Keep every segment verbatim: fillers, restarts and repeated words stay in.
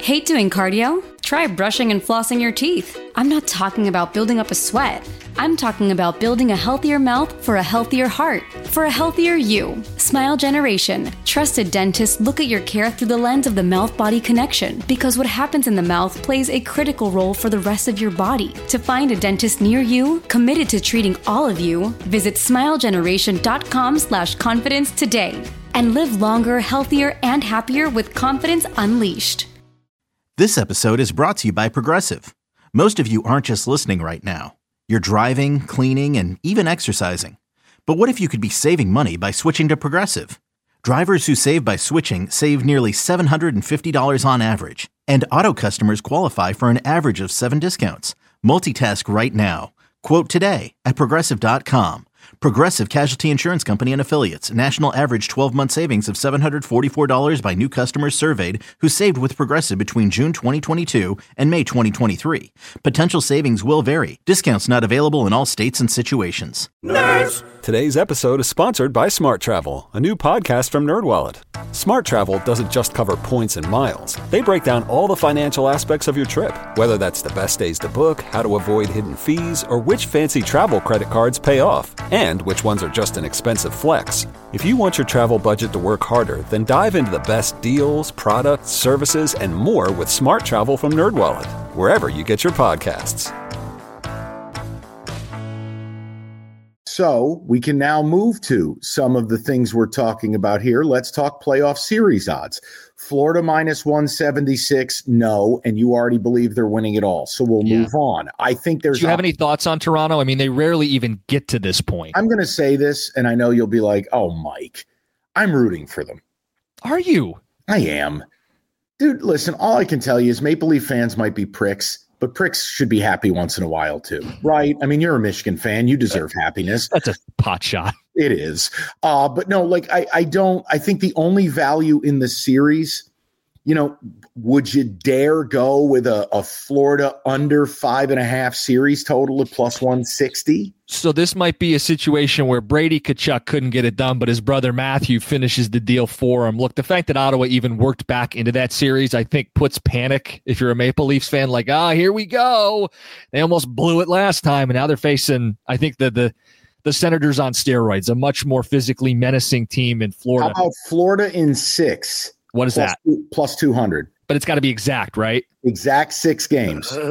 Hate doing cardio? Try brushing and flossing your teeth. I'm not talking about building up a sweat. I'm talking about building a healthier mouth for a healthier heart, for a healthier you. Smile Generation. Trusted dentists look at your care through the lens of the mouth-body connection, because what happens in the mouth plays a critical role for the rest of your body. To find a dentist near you, committed to treating all of you, visit smilegeneration.com slash confidence today. And live longer, healthier, and happier with confidence unleashed. This episode is brought to you by Progressive. Most of you aren't just listening right now. You're driving, cleaning, and even exercising. But what if you could be saving money by switching to Progressive? Drivers who save by switching save nearly seven hundred fifty dollars on average. And auto customers qualify for an average of seven discounts. Multitask right now. Quote today at Progressive dot com. Progressive Casualty Insurance Company and Affiliates. National average twelve-month savings of seven hundred forty-four dollars by new customers surveyed who saved with Progressive between June twenty twenty-two and May twenty twenty-three. Potential savings will vary. Discounts not available in all states and situations. Nerds! Today's episode is sponsored by Smart Travel, a new podcast from NerdWallet. Smart Travel doesn't just cover points and miles. They break down all the financial aspects of your trip, whether that's the best days to book, how to avoid hidden fees, or which fancy travel credit cards pay off, and which ones are just an expensive flex. If you want your travel budget to work harder, then dive into the best deals, products, services, and more with Smart Travel from NerdWallet, wherever you get your podcasts. So we can now move to some of the things we're talking about here. Let's talk playoff series odds. Florida minus one seventy-six, no, and you already believe they're winning it all. So we'll yeah. move on. I think there's... Do you have any thoughts on Toronto? I mean, they rarely even get to this point. I'm going to say this, and I know you'll be like, oh, Mike, I'm rooting for them. Are you? I am. Dude, listen, all I can tell you is Maple Leaf fans might be pricks, but pricks should be happy once in a while too, right? I mean, you're a Michigan fan. You deserve happiness. That's a pot shot. It is. Uh, but no, like I, I don't, I think the only value in the series, you know, would you dare go with a, a Florida under five and a half series total at plus one sixty? So this might be a situation where Brady Tkachuk couldn't get it done, but his brother Matthew finishes the deal for him. Look, the fact that Ottawa even worked back into that series, I think puts panic if you're a Maple Leafs fan, like, ah, here we go. They almost blew it last time, and now they're facing, I think, the the the Senators on steroids, a much more physically menacing team in Florida. How about Florida in six? What is plus that? Two, plus two hundred. But it's got to be exact, right? Exact six games. All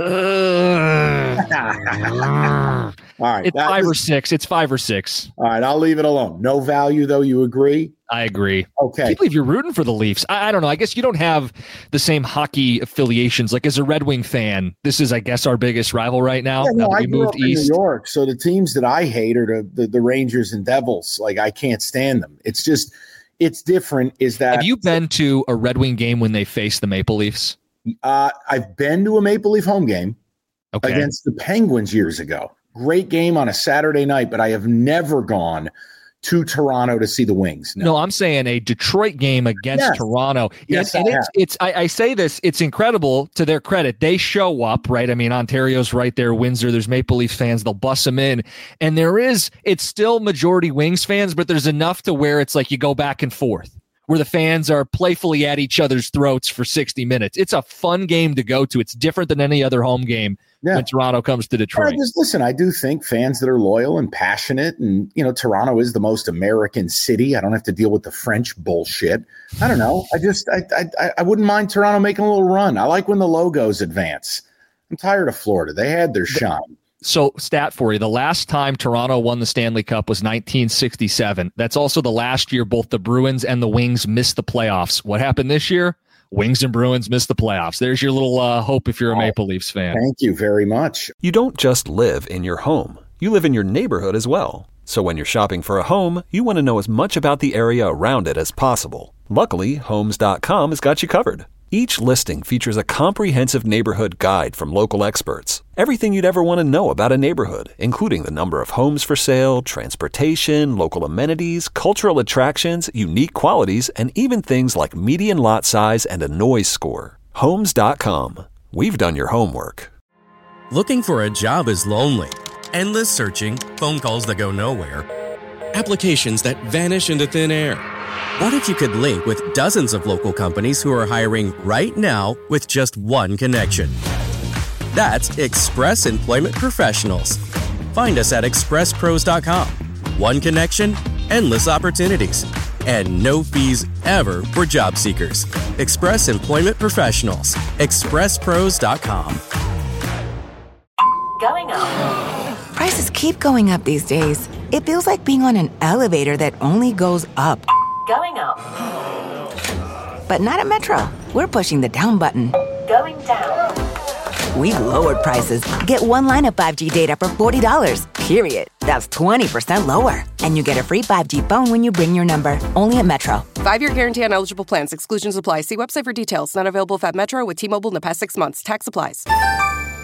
right. It's five was, or six. It's five or six. All right. I'll leave it alone. No value, though. You agree? I agree. Okay. I can't believe you're rooting for the Leafs. I, I don't know. I guess you don't have the same hockey affiliations. Like as a Red Wing fan, this is, I guess, our biggest rival right now. Yeah, no, now I grew up in New York, so the teams that I hate are the, the, the Rangers and Devils. Like I can't stand them. It's just, it's different. Is that have you been to a Red Wing game when they face the Maple Leafs? Uh, I've been to a Maple Leaf home game okay. against the Penguins years ago. Great game on a Saturday night, but I have never gone to Toronto to see the Wings. No, no I'm saying a Detroit game against yes. Toronto. Yes, and, and it's, it's I, I say this, it's incredible to their credit. They show up, right? I mean, Ontario's right there, Windsor, there's Maple Leaf fans, they'll bus them in. And there is, it's still majority Wings fans, but there's enough to where it's like you go back and forth, where the fans are playfully at each other's throats for sixty minutes. It's a fun game to go to. It's different than any other home game yeah. when Toronto comes to Detroit. Yeah, just listen, I do think fans that are loyal and passionate, and, you know, Toronto is the most American city. I don't have to deal with the French bullshit. I don't know. I just, I, I, I wouldn't mind Toronto making a little run. I like when the logos advance. I'm tired of Florida. They had their shine. So, stat for you, the last time Toronto won the Stanley Cup was nineteen sixty-seven. That's also the last year both the Bruins and the Wings missed the playoffs. What happened this year? Wings and Bruins missed the playoffs. There's your little uh, hope if you're a Maple Leafs fan. Thank you very much. You don't just live in your home. You live in your neighborhood as well. So when you're shopping for a home, you want to know as much about the area around it as possible. Luckily, Homes dot com has got you covered. Each listing features a comprehensive neighborhood guide from local experts. Everything you'd ever want to know about a neighborhood, including the number of homes for sale, transportation, local amenities, cultural attractions, unique qualities, and even things like median lot size and a noise score. Homes dot com. We've done your homework. Looking for a job is lonely. Endless searching, phone calls that go nowhere. applications that vanish into thin air? What if you could link with dozens of local companies who are hiring right now with just one connection? That's Express Employment Professionals. Find us at express pros dot com. One connection, endless opportunities, and no fees ever for job seekers. Express Employment Professionals. express pros dot com. Going up. Prices keep going up these days. It feels like being on an elevator that only goes up. Going up. But not at Metro. We're pushing the down button. Going down. We've lowered prices. Get one line of five G data for forty dollars, period. That's twenty percent lower. And you get a free five G phone when you bring your number. Only at Metro. Five-year guarantee on eligible plans. Exclusions apply. See website for details. Not available at Metro with T-Mobile in the past six months. Tax applies.